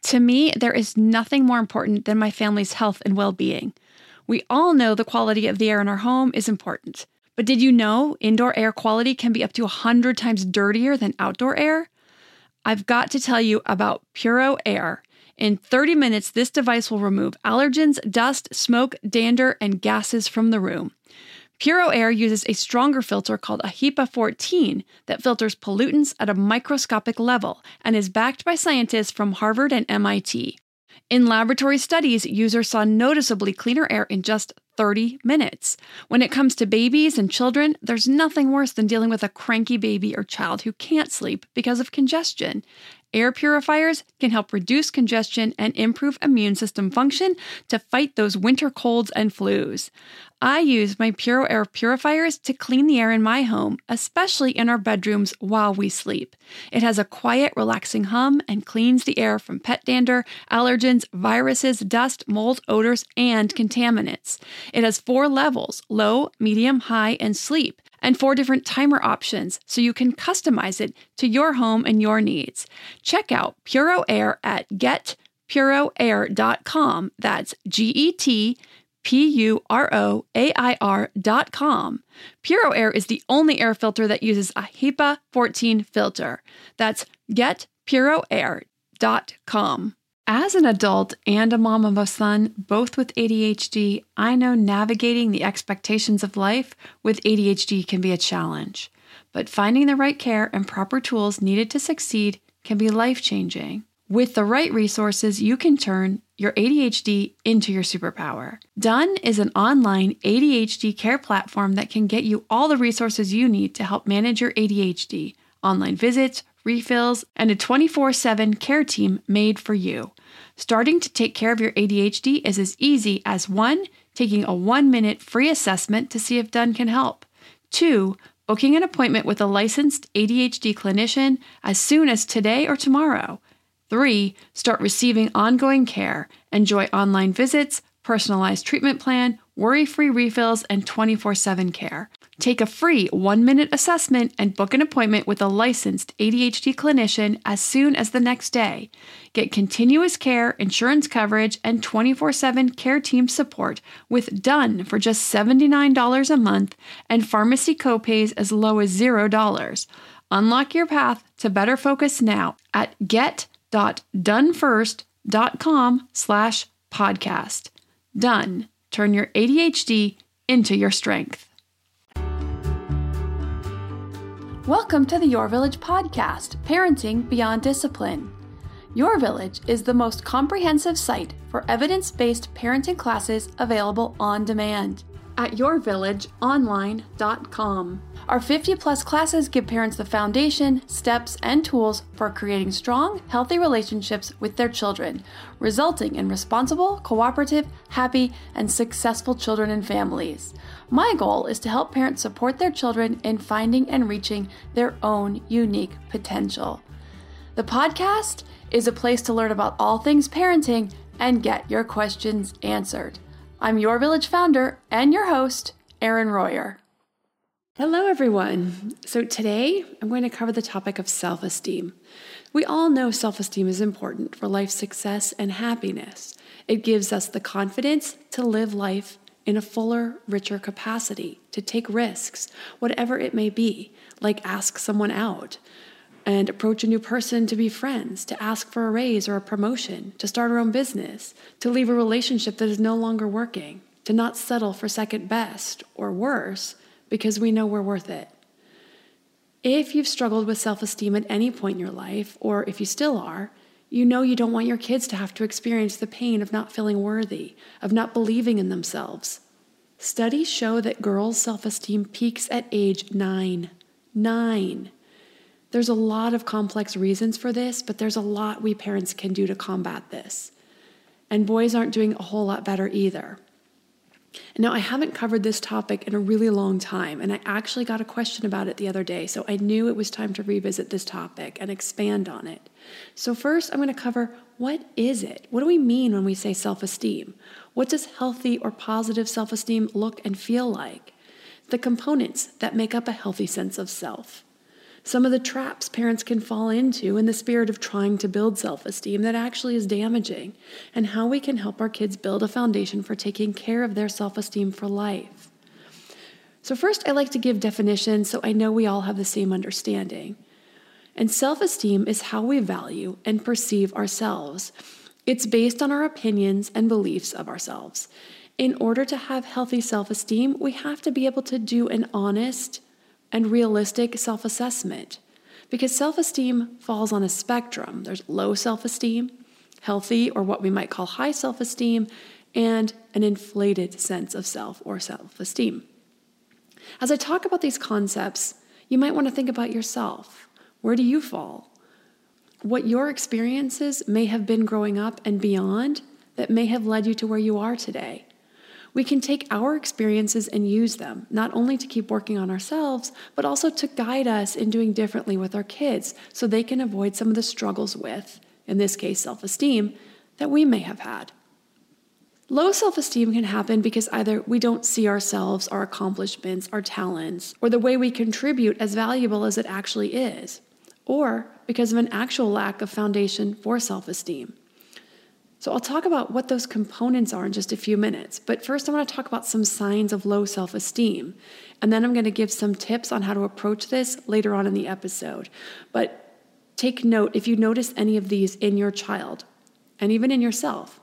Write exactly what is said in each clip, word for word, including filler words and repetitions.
To me, there is nothing more important than my family's health and well-being. We all know the quality of the air in our home is important. But did you know indoor air quality can be up to one hundred times dirtier than outdoor air? I've got to tell you about Puro Air. In thirty minutes, this device will remove allergens, dust, smoke, dander, and gases from the room. Puro Air uses a stronger filter called a HEPA fourteen that filters pollutants at a microscopic level and is backed by scientists from Harvard and M I T. In laboratory studies, users saw noticeably cleaner air in just thirty minutes. When it comes to babies and children, there's nothing worse than dealing with a cranky baby or child who can't sleep because of congestion. Air purifiers can help reduce congestion and improve immune system function to fight those winter colds and flus. I use my Puro Air purifiers to clean the air in my home, especially in our bedrooms while we sleep. It has a quiet, relaxing hum and cleans the air from pet dander, allergens, viruses, dust, mold, odors, and contaminants. It has four levels: low, medium, high, and sleep, and four different timer options, so you can customize it to your home and your needs. Check out Puro Air at get puro air dot com. That's G E T P U R O A I R dot com. Puro Air is the only air filter that uses a HEPA fourteen filter. That's get puro air dot com. As an adult and a mom of a son, both with A D H D, I know navigating the expectations of life with A D H D can be a challenge. But finding the right care and proper tools needed to succeed can be life-changing. With the right resources, you can turn your A D H D into your superpower. Done is an online A D H D care platform that can get you all the resources you need to help manage your A D H D, online visits, refills, and a twenty-four seven care team made for you. Starting to take care of your A D H D is as easy as one, taking a one-minute free assessment to see if Done can help. Two, booking an appointment with a licensed A D H D clinician as soon as today or tomorrow. Three, start receiving ongoing care. Enjoy online visits, personalized treatment plan, worry-free refills, and twenty-four seven care. Take a free one-minute assessment and book an appointment with a licensed A D H D clinician as soon as the next day. Get continuous care, insurance coverage, and twenty-four seven care team support with Done for just seventy-nine dollars a month and pharmacy copays as low as zero dollars. Unlock your path to better focus now at get.donefirst.com slash podcast. Done. Turn your A D H D into your strength. Welcome to the Your Village podcast, Parenting Beyond Discipline. Your Village is the most comprehensive site for evidence-based parenting classes available on demand at your village online dot com. Our fifty plus classes give parents the foundation, steps, and tools for creating strong, healthy relationships with their children, resulting in responsible, cooperative, happy, and successful children and families. My goal is to help parents support their children in finding and reaching their own unique potential. The podcast is a place to learn about all things parenting and get your questions answered. I'm Your Village founder and your host, Erin Royer. Hello, everyone. So today I'm going to cover the topic of self-esteem. We all know self-esteem is important for life success and happiness. It gives us the confidence to live life in a fuller, richer capacity, to take risks, whatever it may be, like ask someone out and approach a new person to be friends, to ask for a raise or a promotion, to start our own business, to leave a relationship that is no longer working, to not settle for second best or worse because we know we're worth it. If you've struggled with self-esteem at any point in your life, or if you still are, you know you don't want your kids to have to experience the pain of not feeling worthy, of not believing in themselves. Studies show that girls' self-esteem peaks at age nine. Nine. There's a lot of complex reasons for this, but there's a lot we parents can do to combat this. And boys aren't doing a whole lot better either. Now, I haven't covered this topic in a really long time, and I actually got a question about it the other day, so I knew it was time to revisit this topic and expand on it. So first, I'm going to cover, what is it? What do we mean when we say self-esteem? What does healthy or positive self-esteem look and feel like? The components that make up a healthy sense of self. some of the traps parents can fall into in the spirit of trying to build self-esteem that actually is damaging, and how we can help our kids build a foundation for taking care of their self-esteem for life. So first, I like to give definitions so I know we all have the same understanding. And self-esteem is how we value and perceive ourselves. It's based on our opinions and beliefs of ourselves. In order to have healthy self-esteem, we have to be able to do an honest and realistic self-assessment, because self-esteem falls on a spectrum. There's low self-esteem, healthy or what we might call high self-esteem, and an inflated sense of self or self-esteem. As I talk about these concepts, you might want to think about yourself. Where do you fall? What your experiences may have been growing up and beyond that may have led you to where you are today. We can take our experiences and use them, not only to keep working on ourselves, but also to guide us in doing differently with our kids so they can avoid some of the struggles with, in this case, self-esteem, that we may have had. Low self-esteem can happen because either we don't see ourselves, our accomplishments, our talents, or the way we contribute as valuable as it actually is, or because of an actual lack of foundation for self-esteem. So I'll talk about what those components are in just a few minutes. But first I want to talk about some signs of low self-esteem. And then I'm going to give some tips on how to approach this later on in the episode. But take note if you notice any of these in your child and even in yourself.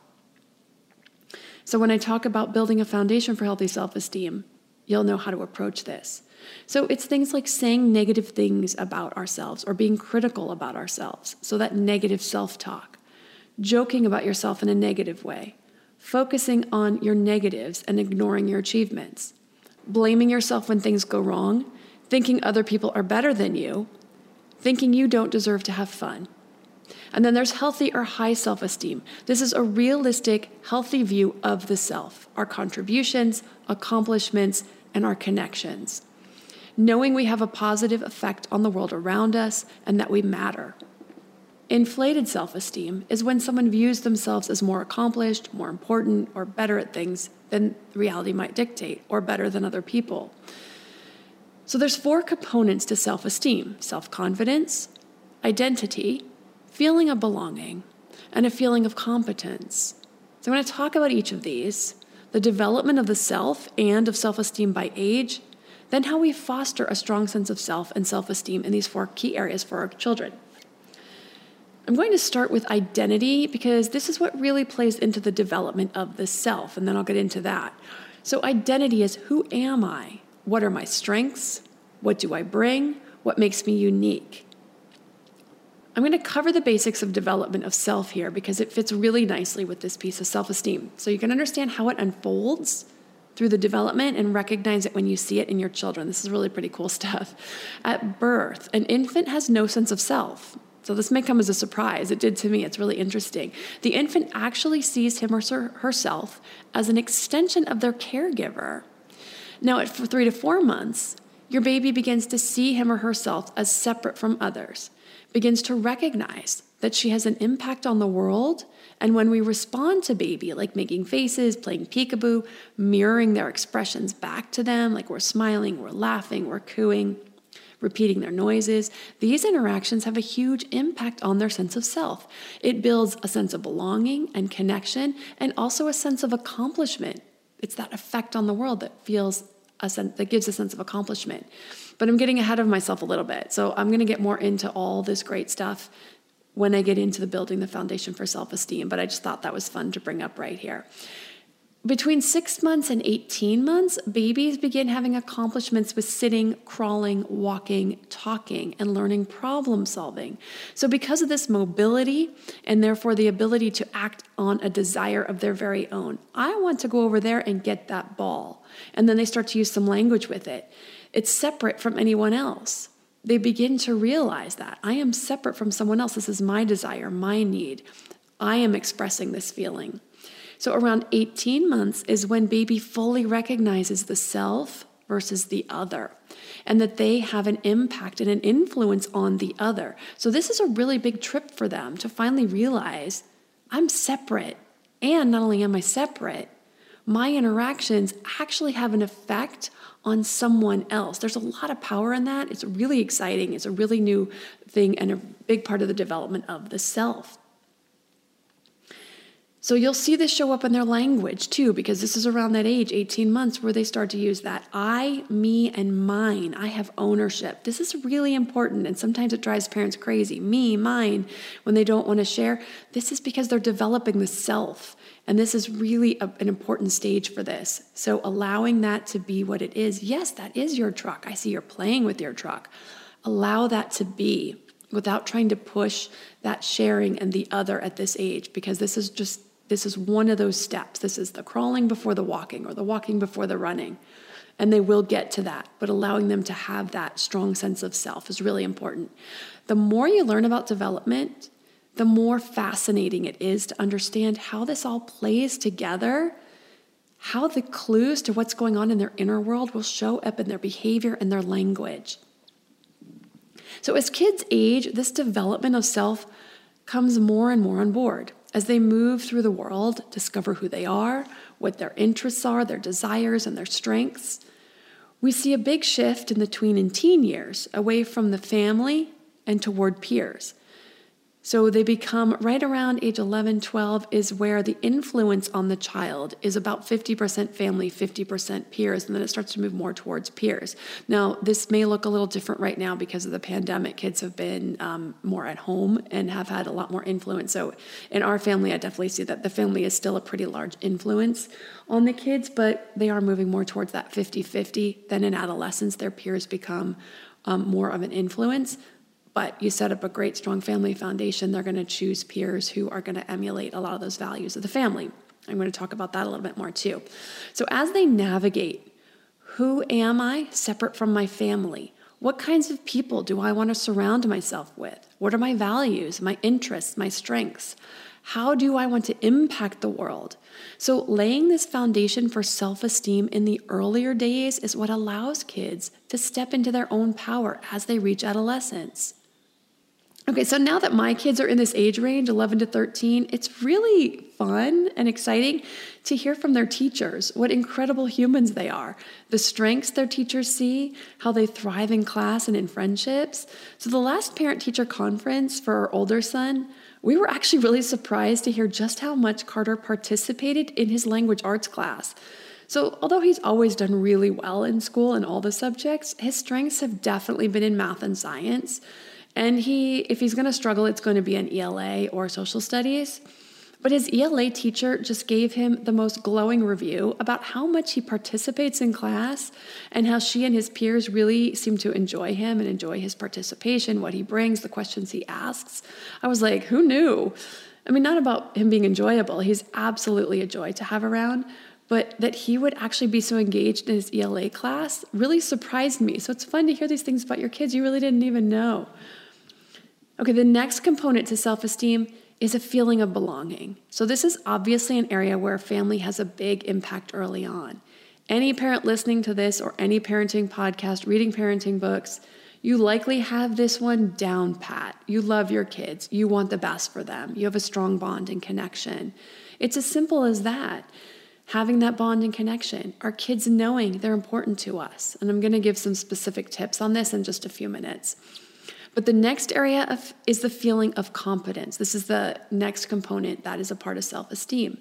So when I talk about building a foundation for healthy self-esteem, you'll know how to approach this. So it's things like saying negative things about ourselves or being critical about ourselves. So that negative self-talk. Joking about yourself in a negative way, focusing on your negatives and ignoring your achievements, blaming yourself when things go wrong, thinking other people are better than you, thinking you don't deserve to have fun. And then there's healthy or high self-esteem. This is a realistic, healthy view of the self, our contributions, accomplishments, and our connections. Knowing we have a positive effect on the world around us and that we matter. Inflated self-esteem is when someone views themselves as more accomplished, more important, or better at things than reality might dictate, or better than other people. So there's four components to self-esteem: self-confidence, identity, feeling of belonging, and a feeling of competence. So I'm going to talk about each of these, the development of the self and of self-esteem by age, then how we foster a strong sense of self and self-esteem in these four key areas for our children. I'm going to start with identity because this is what really plays into the development of the self, and then I'll get into that. So identity is, who am I? What are my strengths? What do I bring? What makes me unique? I'm going to cover the basics of development of self here because it fits really nicely with this piece of self-esteem. So you can understand how it unfolds through the development and recognize it when you see it in your children. This is really pretty cool stuff. At birth, an infant has no sense of self. So this may come as a surprise. It did to me. It's really interesting. The infant actually sees him or herself as an extension of their caregiver. Now, at three to four months, your baby begins to see him or herself as separate from others, begins to recognize that she has an impact on the world. And when we respond to baby, like making faces, playing peekaboo, mirroring their expressions back to them, like we're smiling, we're laughing, we're cooing, repeating their noises, these interactions have a huge impact on their sense of self. It builds a sense of belonging and connection, and also a sense of accomplishment. It's that effect on the world that feels a sense, that gives a sense of accomplishment. But I'm getting ahead of myself a little bit, so I'm going to get more into all this great stuff when I get into the building the foundation for self-esteem, but I just thought that was fun to bring up right here. Between six months and eighteen months, babies begin having accomplishments with sitting, crawling, walking, talking, and learning problem solving. So because of this mobility and therefore the ability to act on a desire of their very own, I want to go over there and get that ball. And then they start to use some language with it. It's separate from anyone else. They begin to realize that I am separate from someone else. This is my desire, my need. I am expressing this feeling. So around eighteen months is when baby fully recognizes the self versus the other, and that they have an impact and an influence on the other. So this is a really big trip for them to finally realize I'm separate. And not only am I separate, my interactions actually have an effect on someone else. There's a lot of power in that. It's really exciting. It's a really new thing and a big part of the development of the self. So you'll see this show up in their language too, because this is around that age, eighteen months, where they start to use that I, me, and mine. I have ownership. This is really important, and sometimes it drives parents crazy. Me, mine, when they don't want to share. This is because they're developing the self, and this is really a, an important stage for this. So allowing that to be what it is. Yes, that is your truck. I see you're playing with your truck. Allow that to be without trying to push that sharing and the other at this age, because this is just This is one of those steps. This is the crawling before the walking, or the walking before the running. And they will get to that, but allowing them to have that strong sense of self is really important. The more you learn about development, the more fascinating it is to understand how this all plays together, how the clues to what's going on in their inner world will show up in their behavior and their language. So as kids age, this development of self comes more and more on board. As they move through the world, discover who they are, what their interests are, their desires, and their strengths, we see a big shift in the tween and teen years, away from the family and toward peers. So they become right around age eleven, twelve is where the influence on the child is about fifty percent family, fifty percent peers, and then it starts to move more towards peers. Now, this may look a little different right now because of the pandemic. Kids have been um, more at home and have had a lot more influence. So in our family, I definitely see that the family is still a pretty large influence on the kids, but they are moving more towards that fifty-fifty. Then in adolescence, their peers become um, more of an influence. But you set up a great, strong family foundation. They're going to choose peers who are going to emulate a lot of those values of the family. I'm going to talk about that a little bit more too. So as they navigate, who am I separate from my family? What kinds of people do I want to surround myself with? What are my values, my interests, my strengths? How do I want to impact the world? So laying this foundation for self-esteem in the earlier days is what allows kids to step into their own power as they reach adolescence. Okay, so now that my kids are in this age range, eleven to thirteen, it's really fun and exciting to hear from their teachers what incredible humans they are, the strengths their teachers see, how they thrive in class and in friendships. So the last parent-teacher conference for our older son, we were actually really surprised to hear just how much Carter participated in his language arts class. So although he's always done really well in school in all the subjects, his strengths have definitely been in math and science. And he, if he's going to struggle, it's going to be in E L A or social studies. But his E L A teacher just gave him the most glowing review about how much he participates in class and how she and his peers really seem to enjoy him and enjoy his participation, what he brings, the questions he asks. I was like, who knew? I mean, not about him being enjoyable. He's absolutely a joy to have around. But that he would actually be so engaged in his E L A class really surprised me. So it's fun to hear these things about your kids you really didn't even know. Okay, the next component to self-esteem is a feeling of belonging. So this is obviously an area where family has a big impact early on. Any parent listening to this or any parenting podcast, reading parenting books, you likely have this one down pat. You love your kids. You want the best for them. You have a strong bond and connection. It's as simple as that. Having that bond and connection. Our kids knowing they're important to us. And I'm going to give some specific tips on this in just a few minutes. But the next area of, is the feeling of competence. This is the next component that is a part of self-esteem.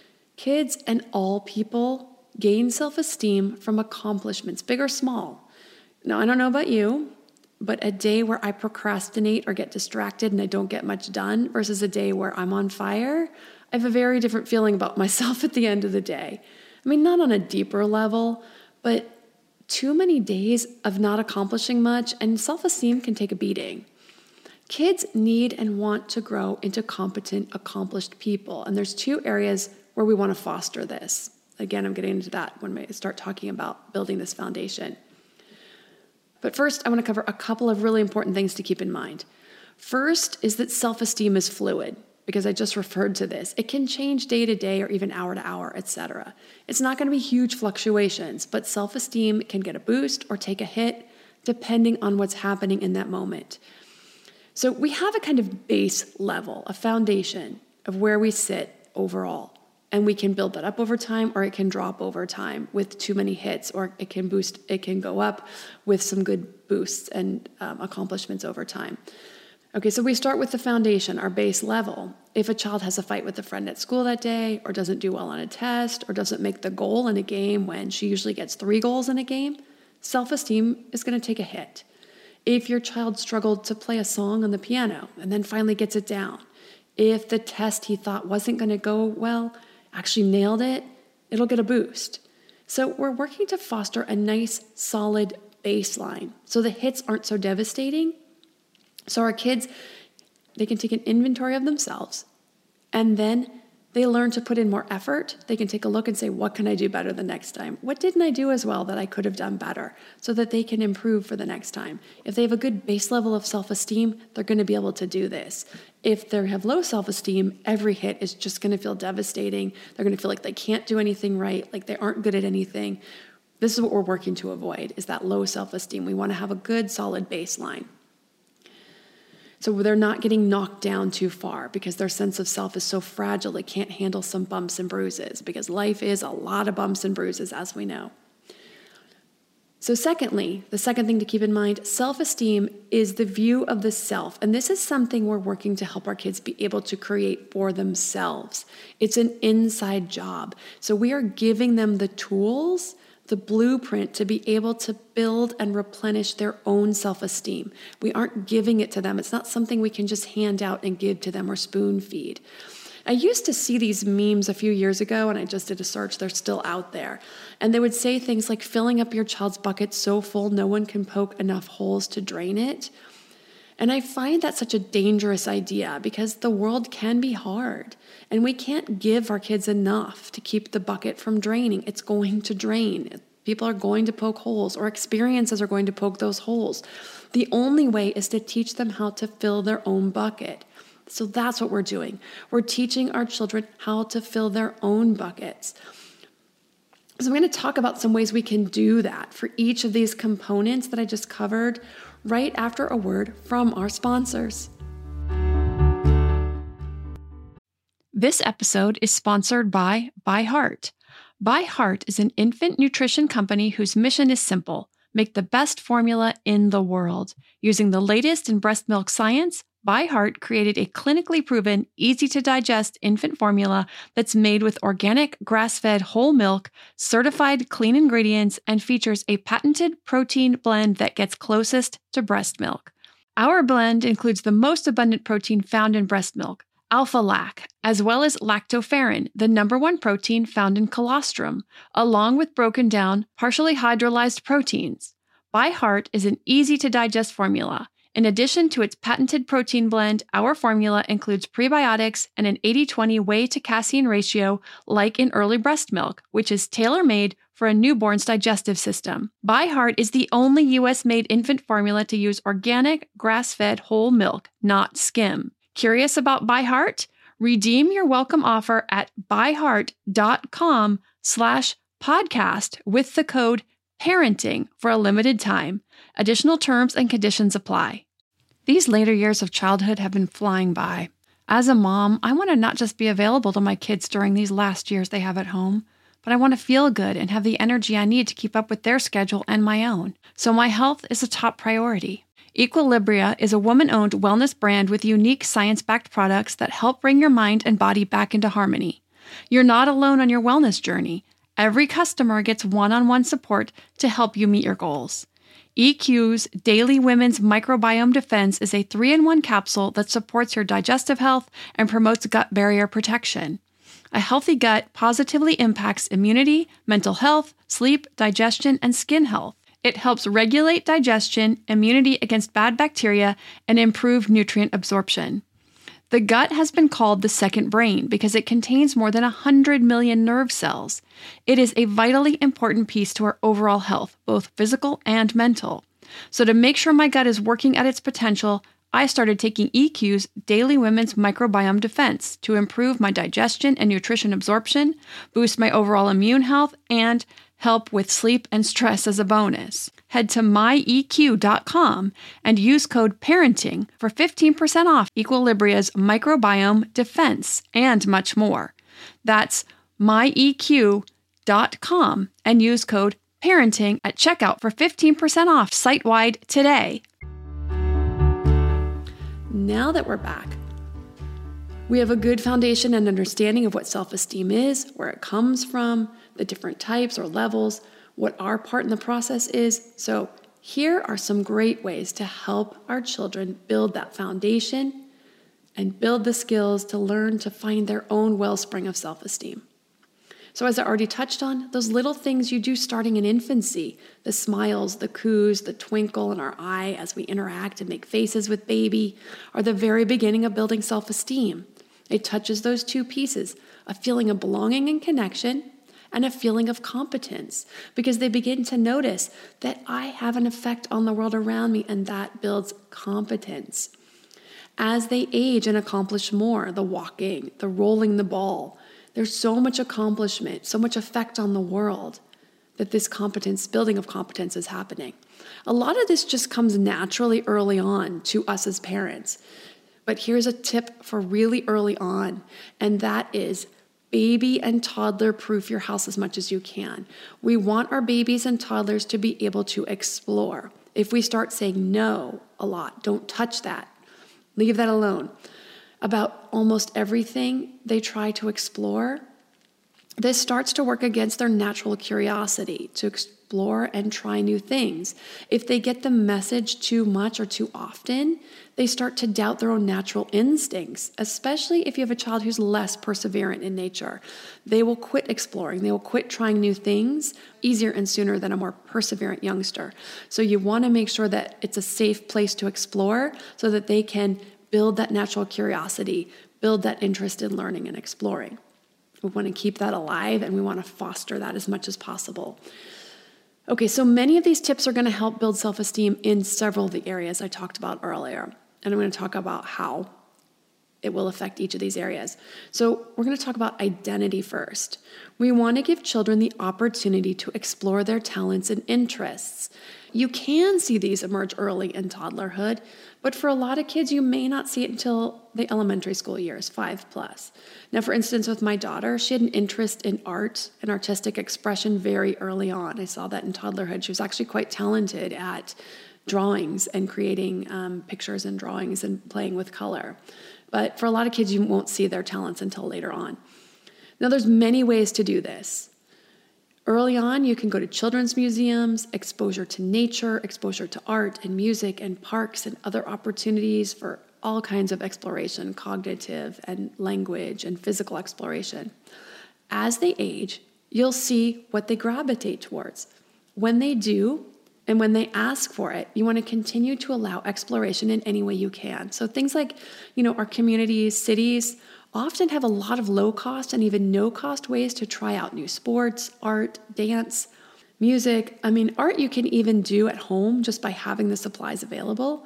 Kids and all people gain self-esteem from accomplishments, big or small. Now, I don't know about you, but a day where I procrastinate or get distracted and I don't get much done versus a day where I'm on fire, I have a very different feeling about myself at the end of the day. I mean, not on a deeper level, but too many days of not accomplishing much, and self-esteem can take a beating. Kids need and want to grow into competent, accomplished people, and there's two areas where we want to foster this. Again, I'm getting into that when we start talking about building this foundation. But first, I want to cover a couple of really important things to keep in mind. First is that self-esteem is fluid, because I just referred to this. It can change day to day or even hour to hour, et cetera. It's not going to be huge fluctuations, but self-esteem can get a boost or take a hit depending on what's happening in that moment. So we have a kind of base level, a foundation of where we sit overall. And we can build that up over time, or it can drop over time with too many hits, or it can boost, it can go up with some good boosts and um, accomplishments over time. Okay, so we start with the foundation, our base level. If a child has a fight with a friend at school that day, or doesn't do well on a test, or doesn't make the goal in a game when she usually gets three goals in a game, self-esteem is going to take a hit. If your child struggled to play a song on the piano and then finally gets it down, if the test he thought wasn't going to go well actually nailed it, it'll get a boost. So we're working to foster a nice, solid baseline so the hits aren't so devastating. So our kids, they can take an inventory of themselves, and then they learn to put in more effort. They can take a look and say, what can I do better the next time? What didn't I do as well that I could have done better, so that they can improve for the next time? If they have a good base level of self-esteem, they're going to be able to do this. If they have low self-esteem, every hit is just going to feel devastating. They're going to feel like they can't do anything right, like they aren't good at anything. This is what we're working to avoid, is that low self-esteem. We want to have a good, solid baseline. So they're not getting knocked down too far because their sense of self is so fragile they can't handle some bumps and bruises, because life is a lot of bumps and bruises, as we know. So secondly, the second thing to keep in mind, self-esteem is the view of the self. And this is something we're working to help our kids be able to create for themselves. It's an inside job. So we are giving them the tools, the blueprint to be able to build and replenish their own self-esteem. We aren't giving it to them. It's not something we can just hand out and give to them or spoon feed. I used to see these memes a few years ago, and I just did a search. They're still out there. And they would say things like filling up your child's bucket so full no one can poke enough holes to drain it. And I find that such a dangerous idea, because the world can be hard, and we can't give our kids enough to keep the bucket from draining. It's going to drain. People are going to poke holes, or experiences are going to poke those holes. The only way is to teach them how to fill their own bucket. So that's what we're doing. We're teaching our children how to fill their own buckets. So I'm going to talk about some ways we can do that for each of these components that I just covered right after a word from our sponsors. This episode is sponsored by ByHeart. ByHeart is an infant nutrition company whose mission is simple: make the best formula in the world. Using the latest in breast milk science, ByHeart created a clinically proven, easy-to-digest infant formula that's made with organic, grass-fed whole milk, certified clean ingredients, and features a patented protein blend that gets closest to breast milk. Our blend includes the most abundant protein found in breast milk, alpha-lac, as well as lactoferrin, the number one protein found in colostrum, along with broken down, partially hydrolyzed proteins. ByHeart is an easy-to-digest formula. In addition to its patented protein blend, our formula includes prebiotics and an eighty twenty whey to casein ratio like in early breast milk, which is tailor-made for a newborn's digestive system. ByHeart is the only U S-made infant formula to use organic, grass-fed whole milk, not skim. Curious about ByHeart? Redeem your welcome offer at byheart.com slash podcast with the code parenting for a limited time. Additional terms and conditions apply. These later years of childhood have been flying by. As a mom, I want to not just be available to my kids during these last years they have at home, but I want to feel good and have the energy I need to keep up with their schedule and my own. So my health is a top priority. Equilibria is a woman-owned wellness brand with unique science-backed products that help bring your mind and body back into harmony. You're not alone on your wellness journey. Every customer gets one-on-one support to help you meet your goals. E Q's Daily Women's Microbiome Defense is a three in one capsule that supports your digestive health and promotes gut barrier protection. A healthy gut positively impacts immunity, mental health, sleep, digestion, and skin health. It helps regulate digestion, immunity against bad bacteria, and improve nutrient absorption. The gut has been called the second brain because it contains more than one hundred million nerve cells. It is a vitally important piece to our overall health, both physical and mental. So to make sure my gut is working at its potential, I started taking E Q's Daily Women's Microbiome Defense to improve my digestion and nutrition absorption, boost my overall immune health, and help with sleep and stress as a bonus. Head to my E Q dot com and use code PARENTING for fifteen percent off Equilibria's Microbiome Defense and much more. That's my e q dot com and use code parenting at checkout for fifteen percent off site-wide today. Now that we're back, we have a good foundation and understanding of what self-esteem is, where it comes from, the different types or levels, what our part in the process is. So here are some great ways to help our children build that foundation and build the skills to learn to find their own wellspring of self-esteem. So as I already touched on, those little things you do starting in infancy, the smiles, the coos, the twinkle in our eye as we interact and make faces with baby, are the very beginning of building self-esteem. It touches those two pieces, a feeling of belonging and connection, and a feeling of competence, because they begin to notice that I have an effect on the world around me, and that builds competence. As they age and accomplish more, the walking, the rolling the ball, there's so much accomplishment, so much effect on the world that this competence, building of competence is happening. A lot of this just comes naturally early on to us as parents. But here's a tip for really early on, and that is baby and toddler proof your house as much as you can. We want our babies and toddlers to be able to explore. If we start saying no a lot, don't touch that, leave that alone, about almost everything they try to explore, this starts to work against their natural curiosity to explore and try new things. If they get the message too much or too often, they start to doubt their own natural instincts, especially if you have a child who's less perseverant in nature. They will quit exploring. They will quit trying new things easier and sooner than a more perseverant youngster. So you want to make sure that it's a safe place to explore so that they can build that natural curiosity, build that interest in learning and exploring. We want to keep that alive, and we want to foster that as much as possible. Okay, so many of these tips are going to help build self-esteem in several of the areas I talked about earlier. And I'm going to talk about how it will affect each of these areas. So we're going to talk about identity first. We want to give children the opportunity to explore their talents and interests. You can see these emerge early in toddlerhood, but for a lot of kids, you may not see it until the elementary school years, five plus. Now, for instance, with my daughter, she had an interest in art and artistic expression very early on. I saw that in toddlerhood. She was actually quite talented at drawings and creating um, pictures and drawings and playing with color. But for a lot of kids, you won't see their talents until later on. Now, there's many ways to do this. Early on, you can go to children's museums, exposure to nature, exposure to art and music and parks and other opportunities for all kinds of exploration, cognitive and language and physical exploration. As they age, you'll see what they gravitate towards. When they do, and when they ask for it, you want to continue to allow exploration in any way you can. So things like, you know, our communities, cities often have a lot of low cost and even no cost ways to try out new sports, art, dance, music. I mean, art you can even do at home just by having the supplies available.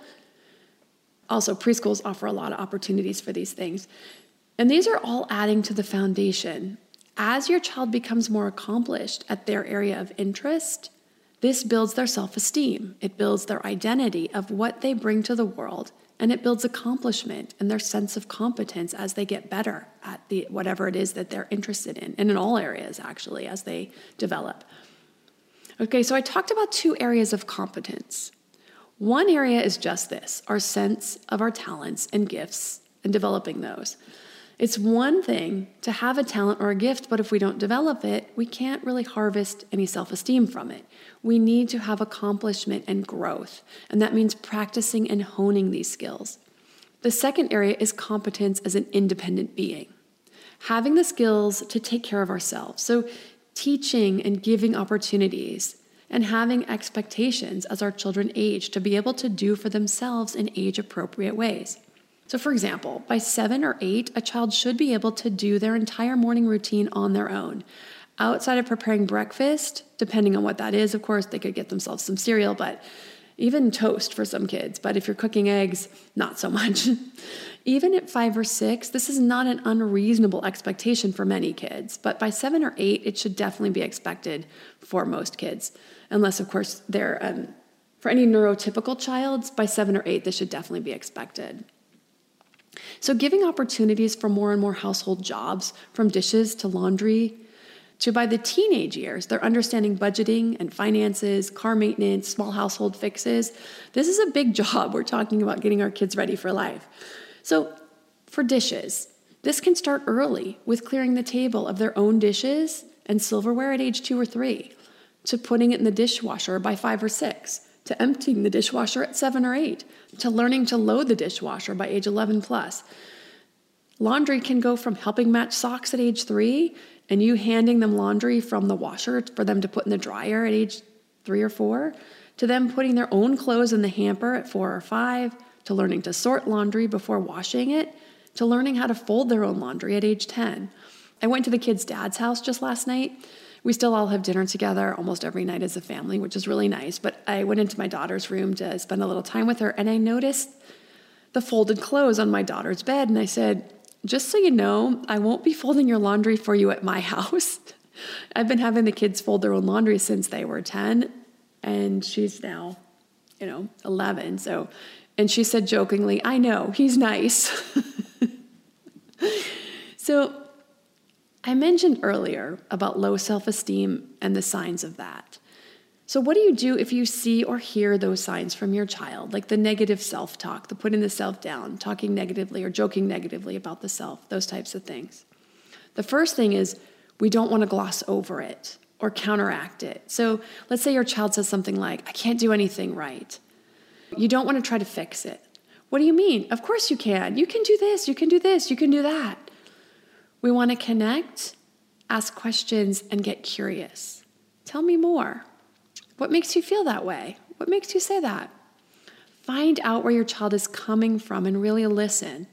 Also, preschools offer a lot of opportunities for these things. And these are all adding to the foundation. As your child becomes more accomplished at their area of interest, this builds their self-esteem. It builds their identity of what they bring to the world, and it builds accomplishment and their sense of competence as they get better at the whatever it is that they're interested in, and in all areas, actually, as they develop. Okay, so I talked about two areas of competence. One area is just this, our sense of our talents and gifts and developing those. It's one thing to have a talent or a gift, but if we don't develop it, we can't really harvest any self-esteem from it. We need to have accomplishment and growth, and that means practicing and honing these skills. The second area is competence as an independent being, having the skills to take care of ourselves. So teaching and giving opportunities and having expectations as our children age to be able to do for themselves in age-appropriate ways. So for example, by seven or eight, a child should be able to do their entire morning routine on their own. Outside of preparing breakfast, depending on what that is, of course, they could get themselves some cereal, but even toast for some kids. But if you're cooking eggs, not so much. Even at five or six, this is not an unreasonable expectation for many kids. But by seven or eight, it should definitely be expected for most kids. Unless, of course, they're, um, for any neurotypical child, by seven or eight, this should definitely be expected. So giving opportunities for more and more household jobs, from dishes to laundry, to by the teenage years, they're understanding budgeting and finances, car maintenance, small household fixes. This is a big job. We're talking about getting our kids ready for life. So for dishes, this can start early with clearing the table of their own dishes and silverware at age two or three, to putting it in the dishwasher by five or six, to emptying the dishwasher at seven or eight, to learning to load the dishwasher by age eleven plus. Laundry can go from helping match socks at age three and you handing them laundry from the washer for them to put in the dryer at age three or four, to them putting their own clothes in the hamper at four or five, to learning to sort laundry before washing it, to learning how to fold their own laundry at age ten. I went to the kids' dad's house just last night. We still all have dinner together almost every night as a family, which is really nice. But I went into my daughter's room to spend a little time with her, and I noticed the folded clothes on my daughter's bed. And I said, just so you know, I won't be folding your laundry for you at my house. I've been having the kids fold their own laundry since they were ten, and she's now, you know, eleven. So, and she said jokingly, I know, he's nice. So I mentioned earlier about low self-esteem and the signs of that. So what do you do if you see or hear those signs from your child, like the negative self-talk, the putting the self down, talking negatively or joking negatively about the self, those types of things? The first thing is we don't want to gloss over it or counteract it. So let's say your child says something like, I can't do anything right. You don't want to try to fix it. What do you mean? Of course you can. You can do this, you can do this, you can do that. We want to connect, ask questions, and get curious. Tell me more. What makes you feel that way? What makes you say that? Find out where your child is coming from and really listen.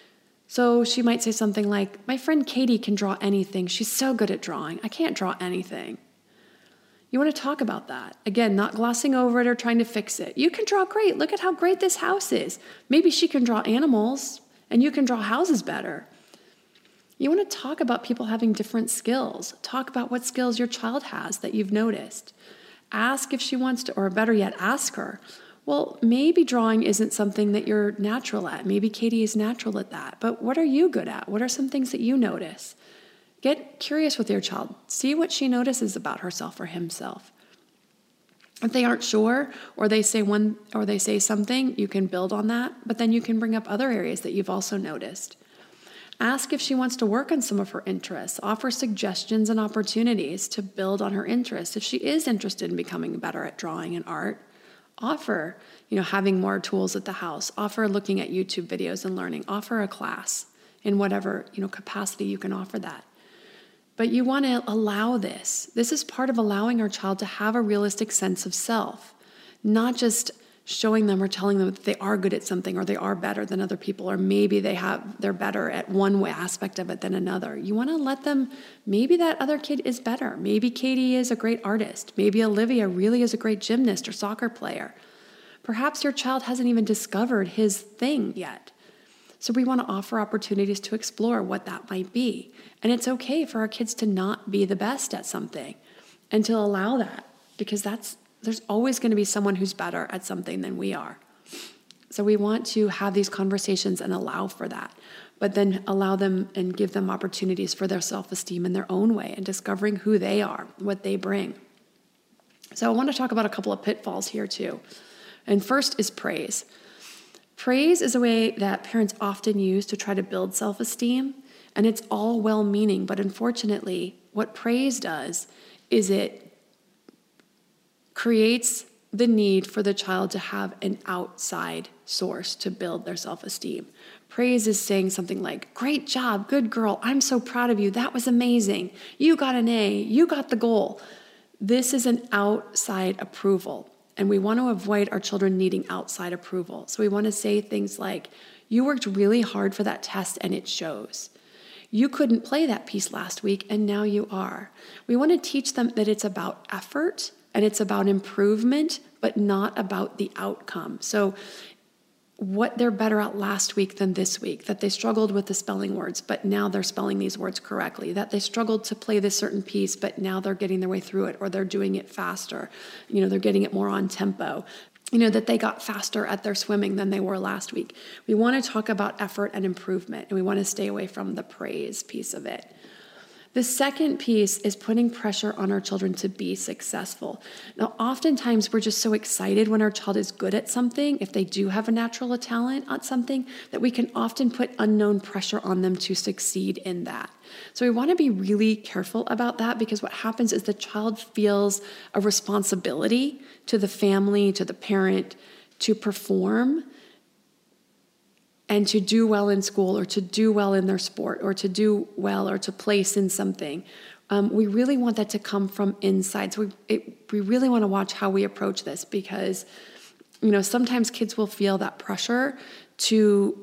So she might say something like, my friend Katie can draw anything. She's so good at drawing. I can't draw anything. You want to talk about that. Again, not glossing over it or trying to fix it. You can draw great. Look at how great this house is. Maybe she can draw animals and you can draw houses better. You want to talk about people having different skills. Talk about what skills your child has that you've noticed. Ask if she wants to, or better yet, ask her, well, maybe drawing isn't something that you're natural at. Maybe Katie is natural at that. But what are you good at? What are some things that you notice? Get curious with your child. See what she notices about herself or himself. If they aren't sure, or they say one, or they say something, you can build on that, but then you can bring up other areas that you've also noticed. Ask if she wants to work on some of her interests. Offer suggestions and opportunities to build on her interests. If she is interested in becoming better at drawing and art, offer, you know, having more tools at the house. Offer looking at YouTube videos and learning. Offer a class in whatever, you know, capacity you can offer that. But you want to allow this. This is part of allowing our child to have a realistic sense of self, not just showing them or telling them that they are good at something or they are better than other people, or maybe they have they're better at one aspect of it than another. You want to let them, maybe that other kid is better. Maybe Katie is a great artist. Maybe Olivia really is a great gymnast or soccer player. Perhaps your child hasn't even discovered his thing yet. So we want to offer opportunities to explore what that might be. And it's okay for our kids to not be the best at something and to allow that, because that's there's always going to be someone who's better at something than we are. So we want to have these conversations and allow for that, but then allow them and give them opportunities for their self-esteem in their own way and discovering who they are, what they bring. So I want to talk about a couple of pitfalls here too. And first is praise. Praise is a way that parents often use to try to build self-esteem, and it's all well-meaning, but unfortunately, what praise does is it creates the need for the child to have an outside source to build their self-esteem. Praise is saying something like, great job, good girl, I'm so proud of you, that was amazing, you got an A, you got the goal. This is an outside approval, and we want to avoid our children needing outside approval. So we want to say things like, you worked really hard for that test and it shows. You couldn't play that piece last week and now you are. We want to teach them that it's about effort and it's about improvement, but not about the outcome. So what they're better at last week than this week, that they struggled with the spelling words, but now they're spelling these words correctly, that they struggled to play this certain piece, but now they're getting their way through it, or they're doing it faster. You know, they're getting it more on tempo. you know, that they got faster at their swimming than they were last week. We want to talk about effort and improvement, and we want to stay away from the praise piece of it. The second piece is putting pressure on our children to be successful. Now, oftentimes we're just so excited when our child is good at something, if they do have a natural talent at something, that we can often put unknown pressure on them to succeed in that. So we want to be really careful about that, because what happens is the child feels a responsibility to the family, to the parent, to perform and to do well in school, or to do well in their sport, or to do well, or to place in something. Um, we really want that to come from inside. So we it, we really want to watch how we approach this, because, you know, sometimes kids will feel that pressure to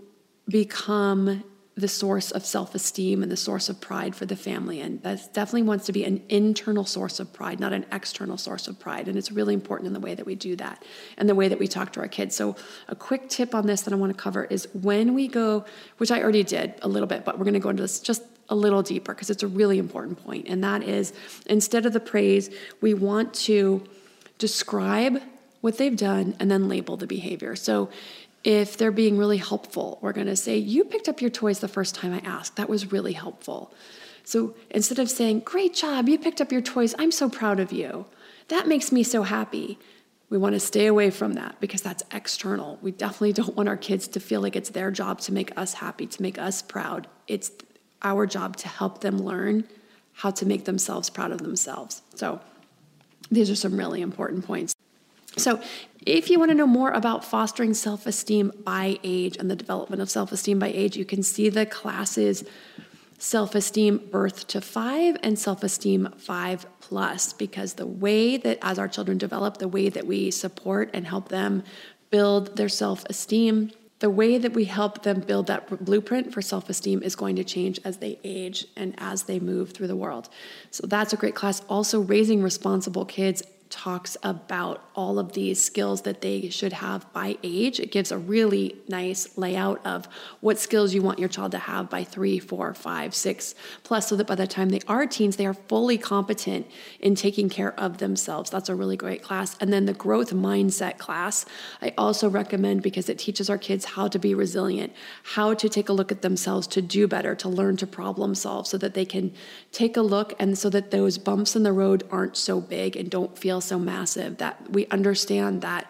become the source of self-esteem and the source of pride for the family. And that definitely wants to be an internal source of pride, not an external source of pride. And it's really important in the way that we do that and the way that we talk to our kids. So a quick tip on this that I want to cover is when we go, which I already did a little bit, but we're going to go into this just a little deeper because it's a really important point. And that is, instead of the praise, we want to describe what they've done and then label the behavior. So if they're being really helpful, we're going to say, you picked up your toys the first time I asked. That was really helpful. So instead of saying, great job, you picked up your toys, I'm so proud of you, that makes me so happy, we want to stay away from that because that's external. We definitely don't want our kids to feel like it's their job to make us happy, to make us proud. It's our job to help them learn how to make themselves proud of themselves. So these are some really important points. So if you want to know more about fostering self-esteem by age and the development of self-esteem by age, you can see the classes Self-Esteem Birth to Five and Self-Esteem Five Plus, because the way that as our children develop, the way that we support and help them build their self-esteem, the way that we help them build that blueprint for self-esteem is going to change as they age and as they move through the world. So that's a great class. Also, Raising Responsible Kids talks about all of these skills that they should have by age. It gives a really nice layout of what skills you want your child to have by three, four, five, six plus, so that by the time they are teens, they are fully competent in taking care of themselves. That's a really great class. And then the growth mindset class, I also recommend because it teaches our kids how to be resilient, how to take a look at themselves, to do better, to learn to problem solve so that they can take a look and so that those bumps in the road aren't so big and don't feel so massive, that we understand that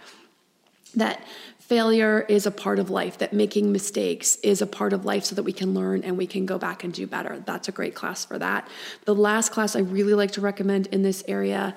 that failure is a part of life, that making mistakes is a part of life so that we can learn and we can go back and do better. That's a great class for that. The last class I really like to recommend in this area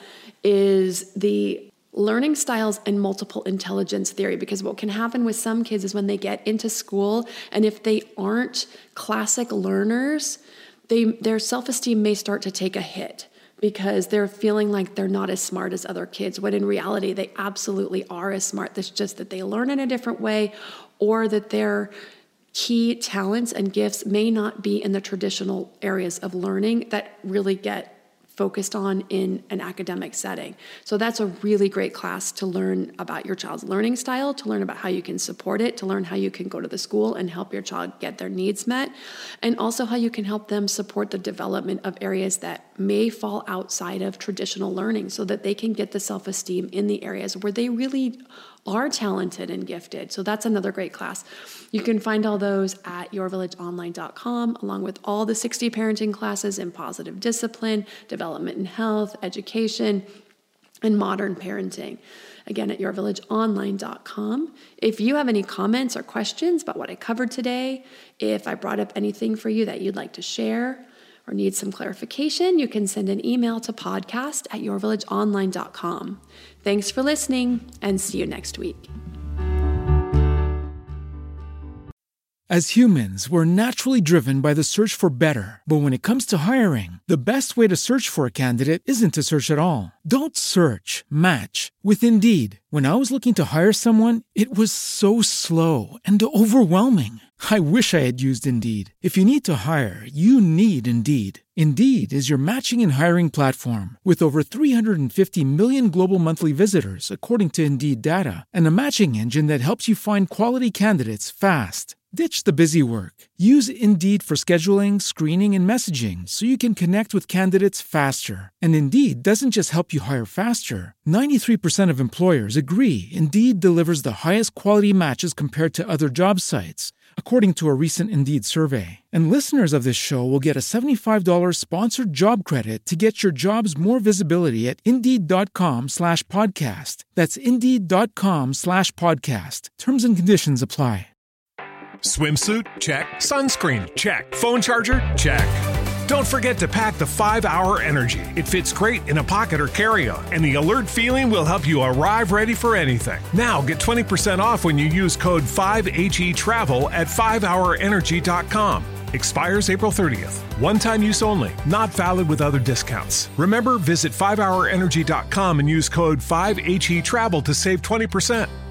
is the Learning Styles and Multiple Intelligence Theory, because what can happen with some kids is when they get into school and if they aren't classic learners, they their self-esteem may start to take a hit, because they're feeling like they're not as smart as other kids, when in reality, they absolutely are as smart. It's just that they learn in a different way, or that their key talents and gifts may not be in the traditional areas of learning that really get focused on in an academic setting. So that's a really great class to learn about your child's learning style, to learn about how you can support it, to learn how you can go to the school and help your child get their needs met, and also how you can help them support the development of areas that may fall outside of traditional learning so that they can get the self-esteem in the areas where they really are talented and gifted. So that's another great class. You can find all those at your village online dot com, along with all the sixty parenting classes in positive discipline, development and health, education, and modern parenting. Again, at your village online dot com. If you have any comments or questions about what I covered today, if I brought up anything for you that you'd like to share or need some clarification, you can send an email to podcast at your village online dot com. Thanks for listening, and see you next week. As humans, we're naturally driven by the search for better. But when it comes to hiring, the best way to search for a candidate isn't to search at all. Don't search, match with Indeed. When I was looking to hire someone, it was so slow and overwhelming. I wish I had used Indeed. If you need to hire, you need Indeed. Indeed is your matching and hiring platform with over three hundred fifty million global monthly visitors, according to Indeed data, and a matching engine that helps you find quality candidates fast. Ditch the busy work. Use Indeed for scheduling, screening, and messaging so you can connect with candidates faster. And Indeed doesn't just help you hire faster. ninety-three percent of employers agree Indeed delivers the highest quality matches compared to other job sites, according to a recent Indeed survey. And listeners of this show will get a seventy-five dollars sponsored job credit to get your jobs more visibility at Indeed.com slash podcast. That's Indeed.com slash podcast. Terms and conditions apply. Swimsuit? Check. Sunscreen? Check. Phone charger? Check. Don't forget to pack the five hour Energy. It fits great in a pocket or carry-on, and the alert feeling will help you arrive ready for anything. Now get twenty percent off when you use code five H E travel at five hour energy dot com. Expires April thirtieth. One-time use only. Not valid with other discounts. Remember, visit five hour energy dot com and use code five H E travel to save twenty percent.